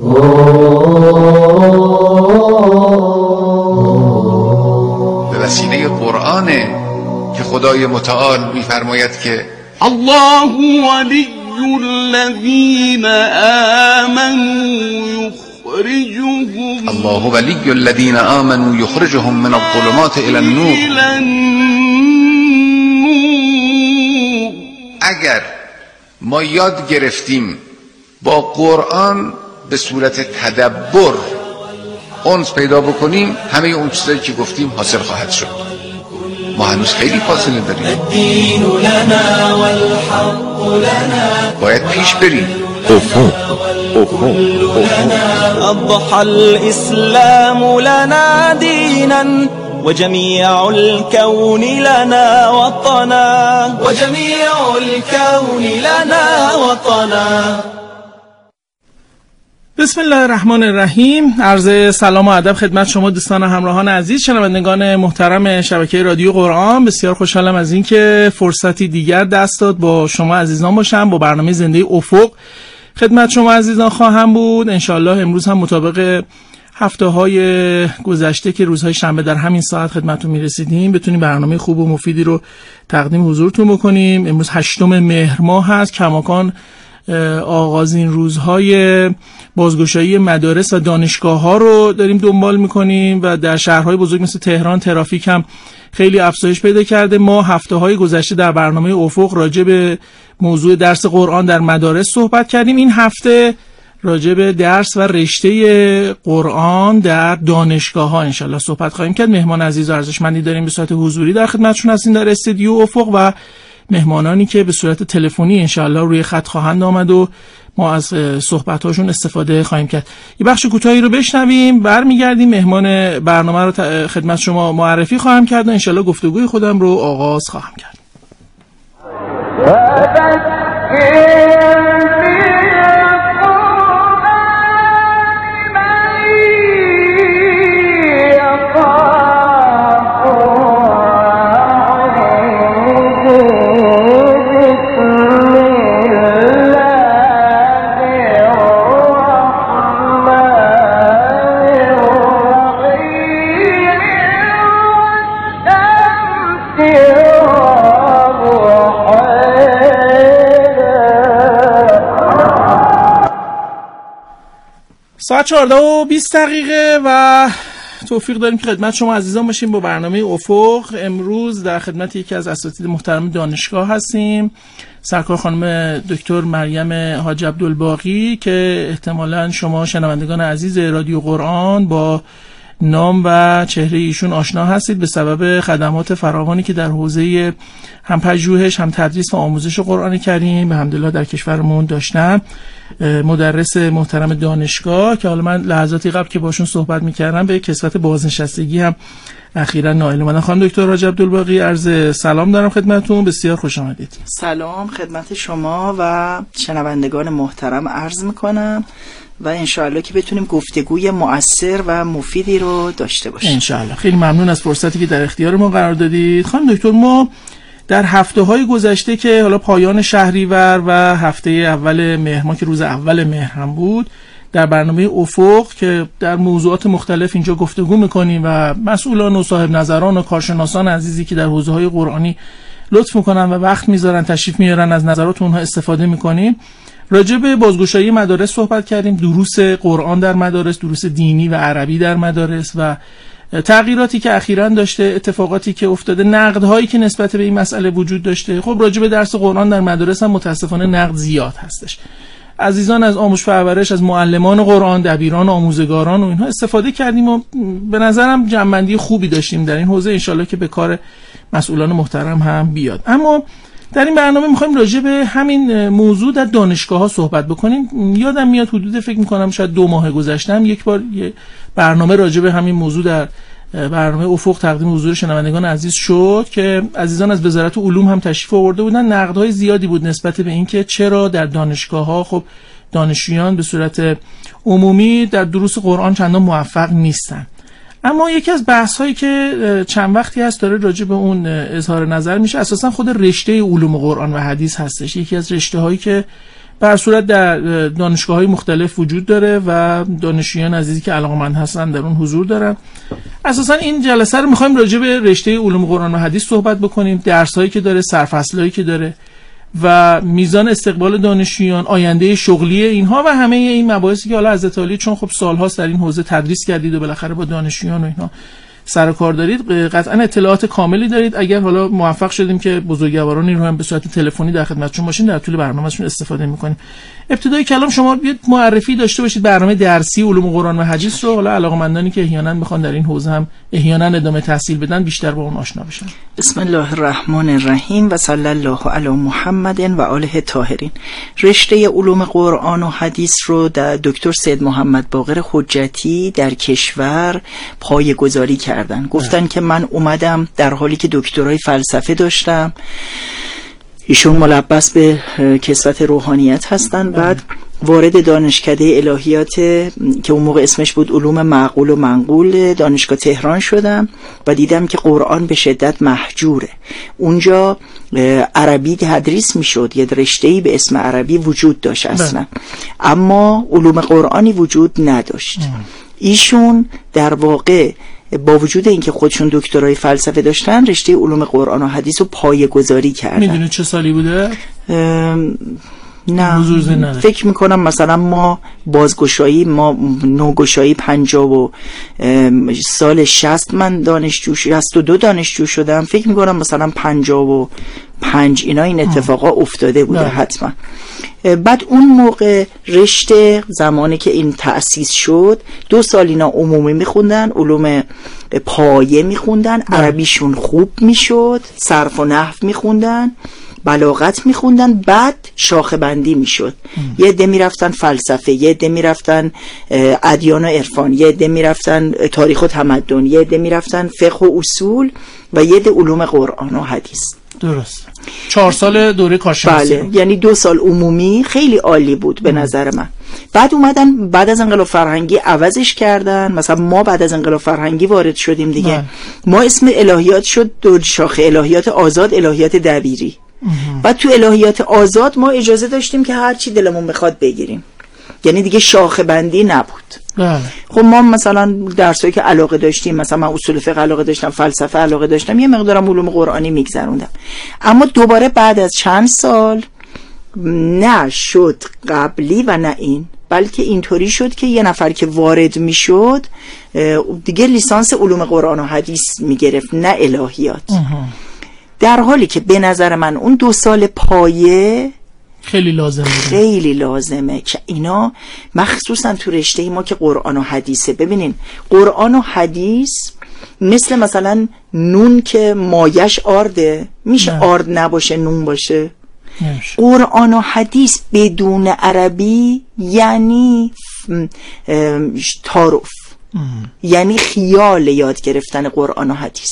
به وسیله قرآنه که خدای متعال می‌فرماید که الله ولی الذین آمنوا یخرجهم الله ولی الذین آمنوا یخرجهم من الظلمات الی النور. اگر ما یاد گرفتیم با قرآن به صورت تدبر انس پیدا بکنیم، همه اون چیزایی که گفتیم حاصل خواهد شد. ما هنوز خیلی فاصله داریم، باید پیش بریم. أضحى الإسلام لنا دينا وجميع الكون لنا وطنا وجميع الكون لنا وطنا. بسم الله الرحمن الرحیم. عرض سلام و ادب خدمت شما دوستان همراهان عزیز، شنوندگان محترم شبکه رادیو قرآن. بسیار خوشحالم از اینکه فرصتی دیگر دست داد با شما عزیزان باشم. با برنامه زنده افق خدمت شما عزیزان خواهم بود. انشالله امروز هم مطابق هفته‌های گذشته که روزهای شنبه در همین ساعت خدمتتون میرسیدیم بتونیم برنامه خوب و مفیدی رو تقدیم حضورتون بکنیم. امروز 8 مهر ماه هست، کماکان آغازین روزهای بازگشایی مدارس و دانشگاه‌ها رو داریم دنبال می‌کنیم و در شهرهای بزرگ مثل تهران ترافیک هم خیلی افزایش پیدا کرده. ما هفته‌های گذشته در برنامه افق راجع به موضوع درس قرآن در مدارس صحبت کردیم. این هفته راجع به درس و رشته قرآن در دانشگاه‌ها انشالله صحبت خواهیم کرد. مهمان عزیز و ارزشمندی داریم به صورت حضوری در خدمتشون هستیم در استودیو افق و مهمانانی که به صورت تلفنی انشالله روی خط خواهند آمد و ما از صحبت‌هاشون استفاده خواهیم کرد. یه بخش کوتاهی رو بشنویم، برمیگردیم مهمان برنامه رو خدمت شما معرفی خواهم کرد و انشالله گفتگوی خودم رو آغاز خواهم کرد. ساعت 14:20 و توفیق داریم که خدمت شما عزیزان باشیم با برنامه افق. امروز در خدمت یکی از اساتید محترم دانشگاه هستیم، سرکار خانم دکتر مریم حاج عبدالباقی که احتمالاً شما شنوندگان عزیز رادیو قرآن با نام و چهره ایشون آشنا هستید به سبب خدمات فراوانی که در حوزه هم پژوهش هم تدریس و آموزش قرآن کریم به حمدالله در کشورمون داشتن. مدرس محترم دانشگاه که حالا من لحظاتی قبل که باشون صحبت میکردم به کسوت بازنشستگی هم اخیراً نائل اومدن. خانم دکتر حاج عبدالباقی عرض سلام دارم خدمتتون، بسیار خوش آمدید. سلام خدمت شما و شنوندگان محترم عرض میکنم و انشاءالله که بتونیم گفتگوی مؤثر و مفیدی رو داشته باشیم انشاءالله. خیلی ممنون از فرصتی که در اختیار ما قرار دادید. خانم دکتر، ما در هفته‌های گذشته که حالا پایان شهریور و هفته اول مهر ماه که روز اول مهر هم بود در برنامه افق که در موضوعات مختلف اینجا گفتگو میکنیم و مسئولان و صاحب نظران و کارشناسان عزیزی که در حوزه‌های قرآنی لطف میکنن و وقت میذارن تشریف میارن از نظرات اونها استفاده میکنیم. راجع به بازگشایی مدارس صحبت کردیم، دروس قرآن در مدارس، دروس دینی و عربی در مدارس و تغییراتی که اخیراً داشته، اتفاقاتی که افتاده، نقدهایی که نسبت به این مسئله وجود داشته. خب راجع به درس قرآن در مدارس هم متاسفانه نقد زیاد هستش. عزیزان از آموزش پرورش، از معلمان قرآن، دبیران، آموزگاران و اینها استفاده کردیم و به نظرم جنبندی خوبی داشتیم در این حوزه، انشالله که به کار مسئولان محترم هم بیاد. اما در این برنامه می‌خوایم راجع به همین موضوع در دانشگاه‌ها صحبت بکنیم. یادم میاد حدود فکر می‌کنم شاید 2 ماه گذشته هم یک بار یه برنامه راجع به همین موضوع در برنامه افق تقدیم حضور شنوندگان عزیز شد که عزیزان از وزارت علوم هم تشریف آورده بودن. نقدهای زیادی بود نسبت به اینکه چرا در دانشگاه‌ها خب دانشجویان به صورت عمومی در دروس قرآن چندان موفق نیستن. اما یکی از بحث‌هایی که چند وقتی هست داره راجع به اون اظهار نظر میشه، اساسا خود رشته علوم قرآن و حدیث هستش. یکی از رشته‌هایی که به هر صورت در دانشگاه‌های مختلف وجود داره و دانشجویان عزیزی که علاقه‌مند هستن در اون حضور دارن. اساسا این جلسه رو می‌خوایم راجع به رشته علوم قرآن و حدیث صحبت بکنیم، درس‌هایی که داره، سرفصل‌هایی که داره و میزان استقبال دانشجویان، آینده شغلی اینها و همه این مباحثی که حالا حضرت عالی چون خب سال‌هاست در این حوزه تدریس کردید و بالاخره با دانشجویان و اینها سر و کار دارید، قطعا اطلاعات کاملی دارید. اگر حالا موفق شدیم که بزرگوارانی رو هم به صورت تلفنی در خدمتشون باشین، در طول برنامه‌شون استفاده می‌کنیم. ابتدای کلام شما یه معرفی داشته باشید برنامه درسی علوم قرآن و حدیث رو، حالا علاقه‌مندانی که احیانا می‌خوان در این حوزه هم احیانا ادامه تحصیل بدن بیشتر با اون آشنا بشن. بسم الله الرحمن الرحیم و صلی الله علی محمد و آله طاهرین. رشته علوم قرآن و حدیث رو در دکتر سید محمد باقر حجتی در کشور پایه‌گذاری کردن. گفتن که من اومدم در حالی که دکترای فلسفه داشتم، ایشون ملبس به کسوت روحانیت هستن، بعد وارد دانشکده الهیات که اون موقع اسمش بود علوم معقول و منقول دانشگاه تهران شدم و دیدم که قرآن به شدت محجوره. اونجا عربی تدریس میشد، یه رشته‌ای به اسم عربی وجود داشت اصلا، اما علوم قرآنی وجود نداشت. ایشون در واقع با وجود اینکه خودشون دکترای فلسفه داشتن، رشته علوم قرآن و حدیث رو پایه‌گذاری کردن. میدونی چه سالی بوده؟ نه فکر میکنم مثلا ما نوگشایی 50 و سال 60 من دانشجو 62 دانشجو شدم، فکر میکنم مثلا 55 اینا این اتفاقا افتاده بوده حتما. بعد اون موقع رشته زمانی که این تأسیس شد 2 سال اینا عمومی میخوندن، علوم پایه میخوندن، عربیشون خوب میشد، صرف و نحو میخوندن، بلاغت میخوندن، بعد شاخه بندی میشد. یه عده میرفتن فلسفه، یه عده میرفتن ادیان و عرفان، یه عده میرفتن تاریخ و تمدن، یه عده میرفتن فقه و اصول و یه عده علوم قرآن و حدیث. درست. 4 سال دوره کارشناسی. بله، یعنی 2 سال عمومی خیلی عالی بود به نظر من. بعد اومدن بعد از انقلاب فرهنگی عوضش کردن، مثلا ما بعد از انقلاب فرهنگی وارد شدیم دیگه. ما اسم الهیات شد 2 شاخه، الهیات آزاد، الهیات دبیری. بعد تو الهیات آزاد ما اجازه داشتیم که هر چی دلمون بخواد بگیریم، یعنی دیگه شاخه بندی نبود. خب ما مثلا درسایی که علاقه داشتیم، مثلا من اصول فقه علاقه داشتم، فلسفه علاقه داشتم، یه مقدارم علوم قرآنی میگذروندم. اما دوباره بعد از چند سال نه شد قبلی و نه این، بلکه اینطوری شد که یه نفر که وارد میشد دیگه لیسانس علوم قرآن و حدیث میگرفت، نه الهیات. در حالی که به نظر من اون 2 سال پایه خیلی لازمه که اینا مخصوصا تو رشته ما که قرآن و حدیثه. ببینین قرآن و حدیث مثلا نون که مایش آرده، میشه آرد نباشه نون باشه؟ قرآن و حدیث بدون عربی یعنی تعارف، یعنی خیال یاد گرفتن قرآن و حدیث.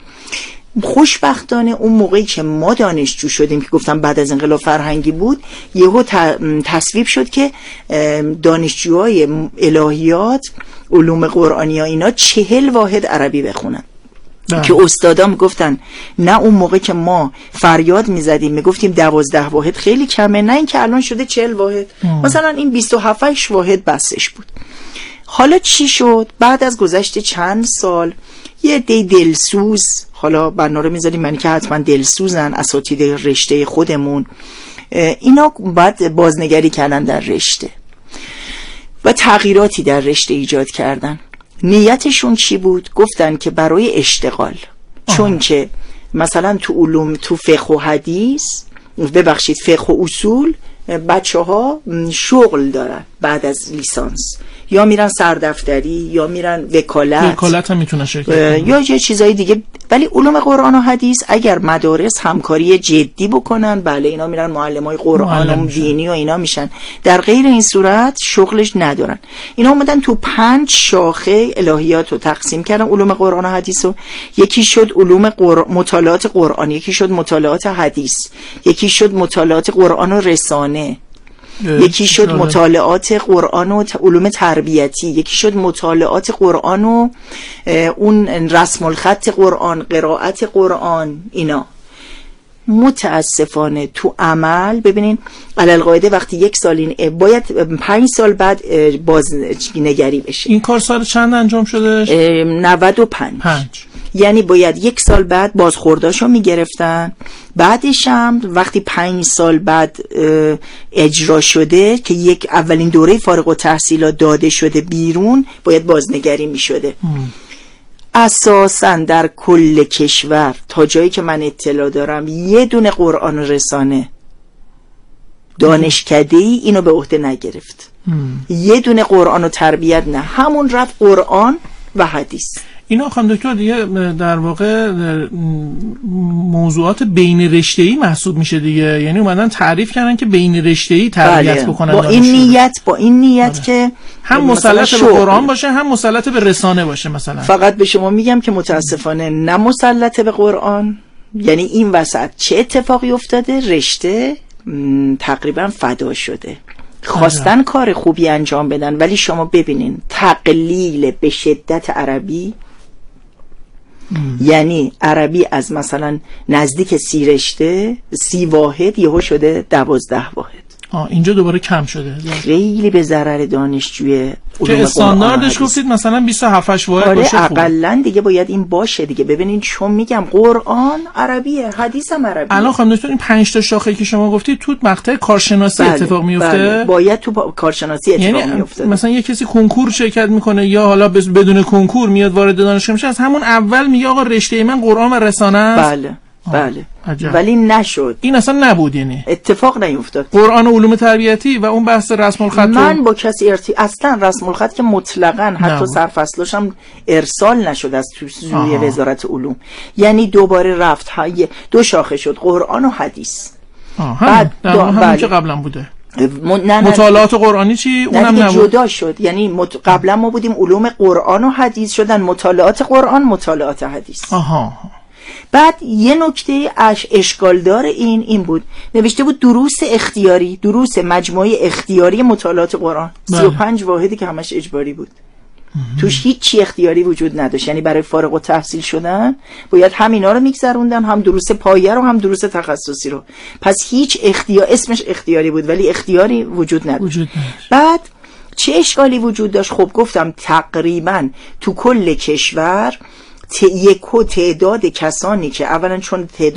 خوشبختانه اون موقعی که ما دانشجو شدیم که گفتم بعد از انقلاب فرهنگی بود، یهو تصویب شد که دانشجوهای الهیات علوم قرآنی ها اینا 40 واحد عربی بخونن. که استادام گفتن نه اون موقع که ما فریاد میزدیم میگفتیم 12 واحد خیلی کمه، نه این که الان شده 40 واحد. مثلا این 27 واحد بسش بود. حالا چی شد؟ بعد از گذشت چند سال یه عده دلسوز، حالا بنا رو میذاریم یعنی که حتما دلسوزن، اساتید رشته خودمون، اینا بعد بازنگری کردن در رشته و تغییراتی در رشته ایجاد کردن. نیتشون چی بود؟ گفتن که برای اشتغال، چون که مثلا تو علوم، تو فقه و حدیث، ببخشید فقه و اصول، بچه ها شغل دارن بعد از لیسانس، یا میرن سردفتری یا میرن وکالت هم میتونن شرکت یا یه چیزای دیگه. ولی علوم قرآن و حدیث اگر مدارس همکاری جدی بکنن، بله اینا میرن معلمای قرآن و دینی و اینا میشن. در غیر این صورت شغلش ندارن. اینا اومدن تو 5 شاخه الهیات رو تقسیم کردن علوم قرآن و حدیث رو. یکی شد علوم مطالعات قرآن، یکی شد مطالعات حدیث، یکی شد مطالعات قرآن و رسانه، یکی شد مطالعات قرآن و علوم تربیتی، یکی شد مطالعات قرآن و اون رسم الخط قرآن، قرائت قرآن. اینا متاسفانه تو عمل ببینین علالقاعده وقتی 1 سال این باید 5 سال بعد بازنگری بشه. این کار سال چند انجام شده؟ 95. یعنی باید 1 سال بعد بازخورداشو میگرفتن، بعدش هم وقتی 5 سال بعد اجرا شده که یک اولین دوره فارغ التحصیلات داده شده بیرون باید بازنگری میشده. اساساً در کل کشور تا جایی که من اطلاع دارم یه دونه قرآن رسانه دانشکده‌ای اینو به عهده نگرفت. یه دونه قرآن و تربیت نه، همون رفت قرآن و حدیث. اینا خانم دکتر دیگه در واقع موضوعات بین رشته‌ای محسوب میشه دیگه، یعنی اومدن تعریف کردن که بین رشته‌ای تربیت بکنن با این نیت که هم مسلط به قرآن باشه هم مسلط به رسانه باشه. مثلا فقط به شما میگم که متاسفانه نه مسلط به قرآن، یعنی این وسط چه اتفاقی افتاده؟ رشته تقریبا فدا شده، خواستن کار خوبی انجام بدن ولی شما ببینین تقلیل به شدت عربی، یعنی عربی از مثلا نزدیک 30 رشته 30 واحد یهو شده 12 واحد. اینجا دوباره کم شده، خیلی به ضرر دانشجوی که استانداردش گفتید مثلا 27 واحد باشه. اقلن دیگه باید این باشه دیگه. ببینین چون میگم قرآن عربیه، حدیث هم عربیه. الان خانم دکتر این 5 تا شاخه‌ای که شما گفتید تو مقطع کارشناسی اتفاق میفته؟ باید تو کارشناسی اتفاق میفته. مثلا یه کسی کنکور شرکت میکنه یا حالا بدون کنکور میاد وارد دانشگاه میشه، از همون اول میگه آقا رشته من قرآن و رسانه است. بله عجب. ولی نشد، این اصلا نبود، یعنی اتفاق نیفتاد. قرآن و علوم تربیتی و اون بحث رسم الخط من با کسی اصلا رسم الخط که مطلقاً حتی سرفصلش هم ارسال نشد از سوی وزارت علوم، یعنی دوباره رفت 2 شاخه شد قرآن و حدیث. بعد همون که قبلا بوده مطالعات قرآنی چی؟ اونم نبود، جدا شد. یعنی قبلا ما بودیم علوم قرآن و حدیث، شدن مطالعات قرآن مطالعات حدیث. بعد یه نکته اشکالدار این بود، نوشته بود دروس اختیاری، دروس مجموعه اختیاری مطالعات قرآن 35 واحدی که همش اجباری بود. توش هیچ چی اختیاری وجود نداشت، یعنی برای فارغ التحصیل شدن باید هم اینا رو میگذروندن، هم دروس پایه رو هم دروس تخصصی رو. پس هیچ اسمش اختیاری بود ولی اختیاری وجود نداشت. بعد چه اشکالی وجود داشت؟ خب گفتم تقریبا تو کل کشور تعداد کسانی که اولا چون